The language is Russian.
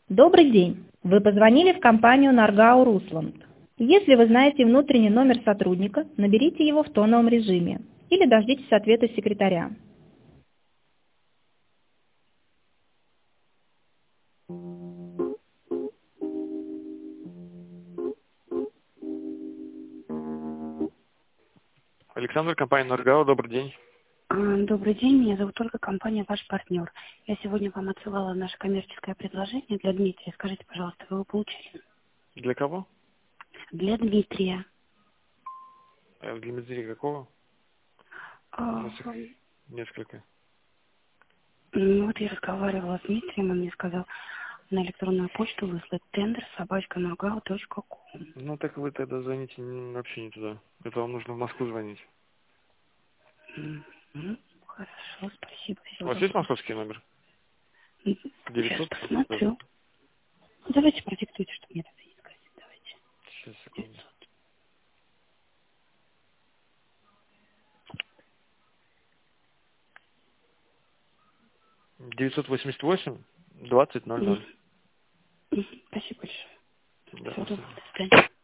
Добрый день! Вы позвонили в компанию Наргау Русланд. Если вы знаете внутренний номер сотрудника, наберите его в тоновом режиме или дождитесь ответа секретаря. Александр, компания Наргау, добрый день. Добрый день, меня зовут Ольга, компания «Ваш партнер». Я сегодня вам отсылала наше коммерческое предложение для Дмитрия. Скажите, пожалуйста, вы его получили? Для кого? Для Дмитрия. Для Дмитрия какого? У нас их несколько. Вот я разговаривала с Дмитрием, он мне сказал на электронную почту выслать тендер @nargau.com. Ну так вы тогда звоните вообще не туда. Это вам нужно в Москву звонить. Хорошо, спасибо. У вас есть московский номер? Сейчас 900? посмотрю. Давайте продиктуйте, чтобы мне это не сказать. Давайте. Сейчас, секунду. 988-20-00. Спасибо большое. Да, Всего до доброго. свидания. До свидания.